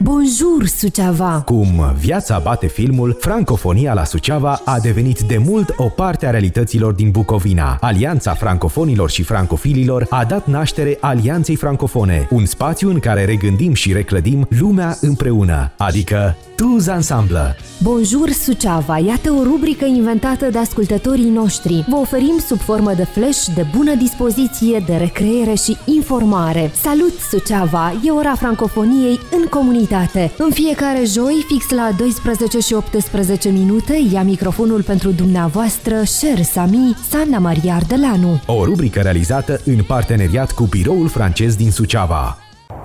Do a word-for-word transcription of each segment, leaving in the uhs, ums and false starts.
Bonjour, Suceava! Cum viața bate filmul, francofonia la Suceava a devenit de mult o parte a realităților din Bucovina. Alianța francofonilor și francofililor a dat naștere Alianței Francofone, un spațiu în care regândim și reclădim lumea împreună, adică tous ensemble. Bonjour, Suceava! Iată o rubrică inventată de ascultătorii noștri. Vă oferim sub formă de flash de bună dispoziție, de recreere și informare. Salut, Suceava! E ora francofoniei în comunitate. În fiecare joi, fix la douăsprezece și optsprezece minute, ia microfonul pentru dumneavoastră, chers amis, Sanna Maria Ardelanu. O rubrică realizată în parteneriat cu Biroul francez din Suceava.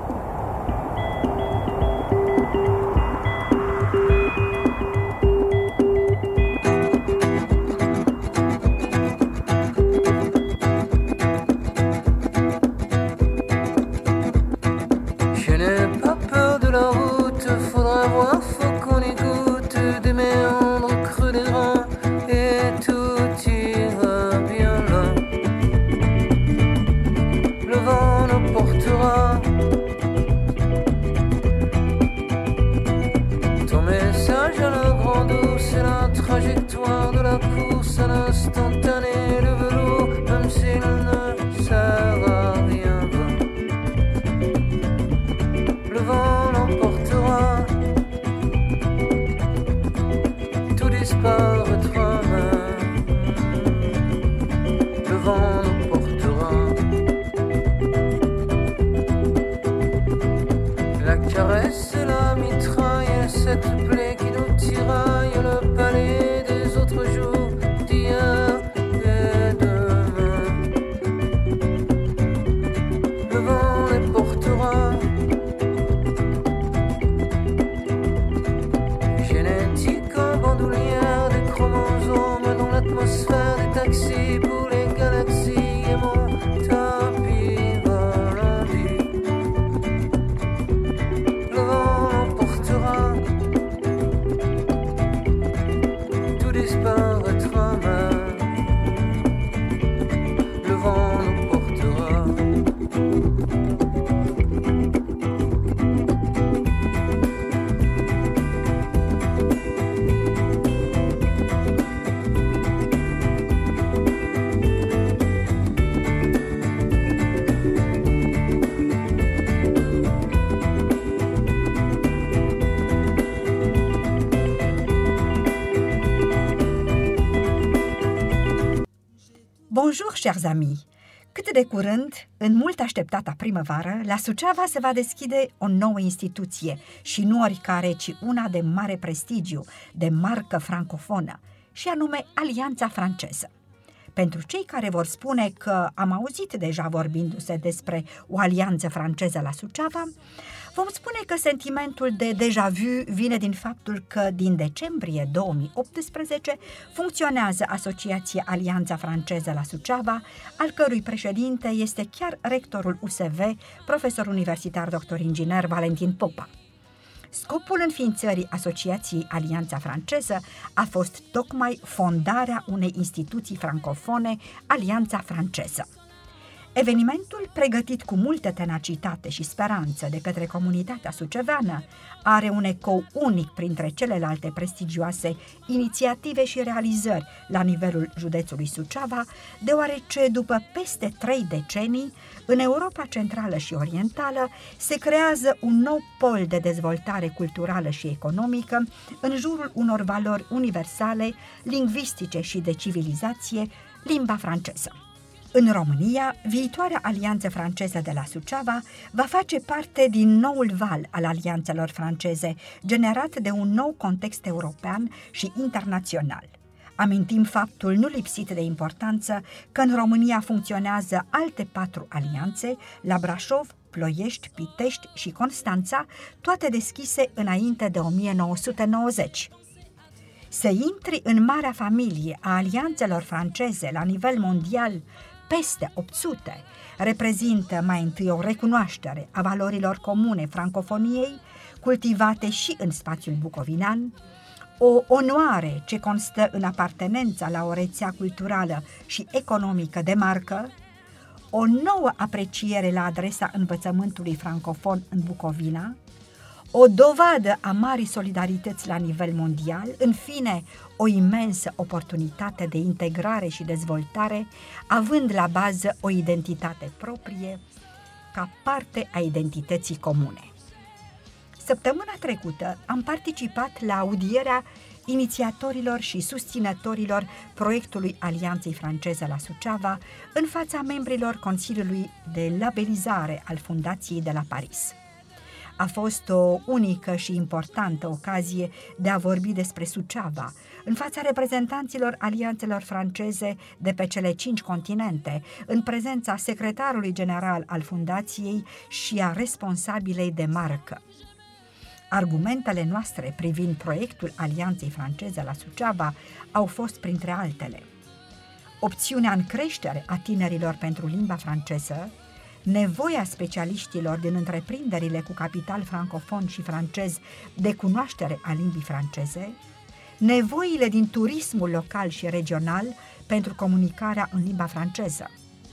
Bonjour, chers amis! Cât de curând, în mult așteptata primăvară, la Suceava se va deschide o nouă instituție și nu oricare, ci una de mare prestigiu, de marcă francofonă, și anume Alianța Franceză. Pentru cei care vor spune că am auzit deja vorbindu-se despre o alianță franceză la Suceava, vom spune că sentimentul de déjà vu vine din faptul că din decembrie două mii optsprezece funcționează Asociația Alianța Franceză la Suceava, al cărui președinte este chiar rectorul U S V, profesor universitar doctor inginer Valentin Popa. Scopul înființării Asociației Alianța Franceză a fost tocmai fondarea unei instituții francofone, Alianța Franceză. Evenimentul, pregătit cu multă tenacitate și speranță de către comunitatea suceveană, are un ecou unic printre celelalte prestigioase inițiative și realizări la nivelul județului Suceava, deoarece după peste trei decenii, în Europa Centrală și Orientală se creează un nou pol de dezvoltare culturală și economică în jurul unor valori universale, lingvistice și de civilizație, limba franceză. În România, viitoarea Alianță Franceză de la Suceava va face parte din noul val al alianțelor franceze, generat de un nou context european și internațional. Amintim faptul nu lipsit de importanță că în România funcționează alte patru alianțe, la Brașov, Ploiești, Pitești și Constanța, toate deschise înainte de o mie nouă sute nouăzeci. Să intri în marea familie a alianțelor franceze la nivel mondial peste opt sute reprezintă mai întâi o recunoaștere a valorilor comune francofoniei, cultivate și în spațiul bucovinean, o onoare ce constă în apartenența la o rețea culturală și economică de marcă, o nouă apreciere la adresa învățământului francofon în Bucovina, o dovadă a marii solidarități la nivel mondial, în fine, o imensă oportunitate de integrare și dezvoltare, având la bază o identitate proprie ca parte a identității comune. Săptămâna trecută am participat la audierea inițiatorilor și susținătorilor proiectului Alianței franceze la Suceava în fața membrilor Consiliului de Labelizare al Fundației de la Paris. A fost o unică și importantă ocazie de a vorbi despre Suceava în fața reprezentanților alianțelor franceze de pe cele cinci continente, în prezența secretarului general al fundației și a responsabilei de marcă. Argumentele noastre privind proiectul Alianței franceze la Suceava au fost printre altele: opțiunea în creștere a tinerilor pentru limba franceză, nevoia specialiștilor din întreprinderile cu capital francofon și francez de cunoaștere a limbii franceze, nevoile din turismul local și regional pentru comunicarea în limba franceză.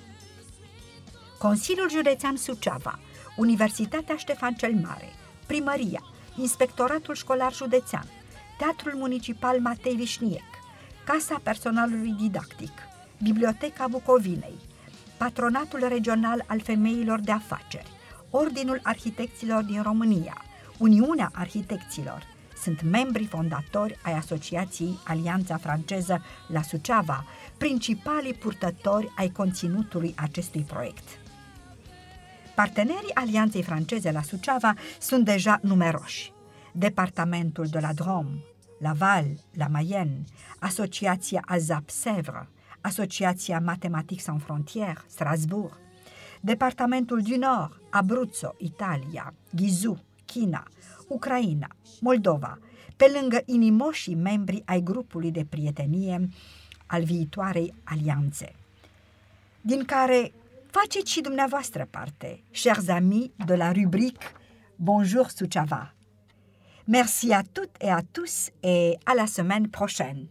Consiliul Județean Suceava, Universitatea Ștefan cel Mare, Primăria, Inspectoratul Școlar Județean, Teatrul Municipal Matei Vișniec, Casa Personalului Didactic, Biblioteca Bucovinei, Patronatul Regional al Femeilor de Afaceri, Ordinul Arhitecților din România, Uniunea Arhitecților, sunt membri fondatori ai Asociației Alianța Franceză la Suceava, principalii purtători ai conținutului acestui proiect. Partenerii Alianței franceze la Suceava sunt deja numeroși: Departamentul de la Drôme, Laval, la Mayenne, Asociația AZAP Sèvres, Asociația Mathématiques Sans Frontières, Strasbourg, Departamentul du Nord, Abruzzo, Italia, Ghizu, China, Ucraina, Moldova, pe lângă inimoșii membri ai grupului de prietenie al viitoarei alianțe, din care faceți și dumneavoastră parte, chers amis de la rubrique Bonjour Suceava. Merci à toutes et à tous et à la semaine prochaine.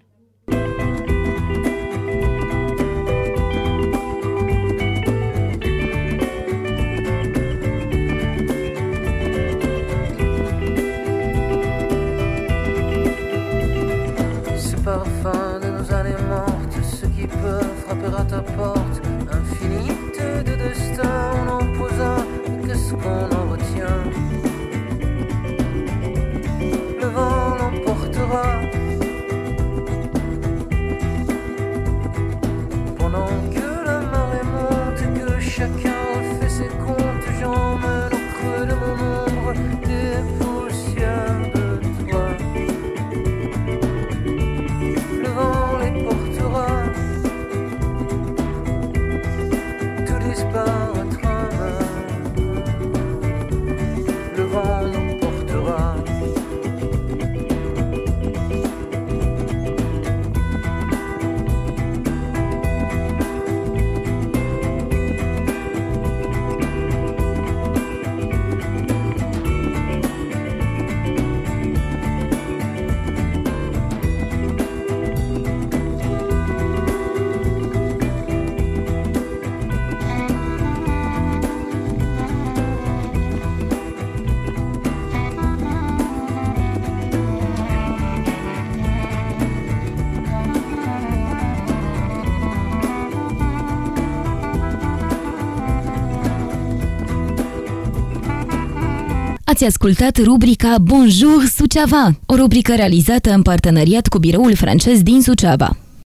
Ce parfum de nos années mortes, ce qui peut frapper à ta porte, infinité de destin on en posa, qu'est-ce qu'on en retient? Le vent l'emportera pendant que la marée monte, que chacun fait ses comptes. J'emmène au creux de mon ombre des poussières de toi. Le vent les portera, tout disparaîtra. Le vent l'emportera. Ați ascultat rubrica Bonjour Suceava, o rubrică realizată în parteneriat cu Biroul francez din Suceava.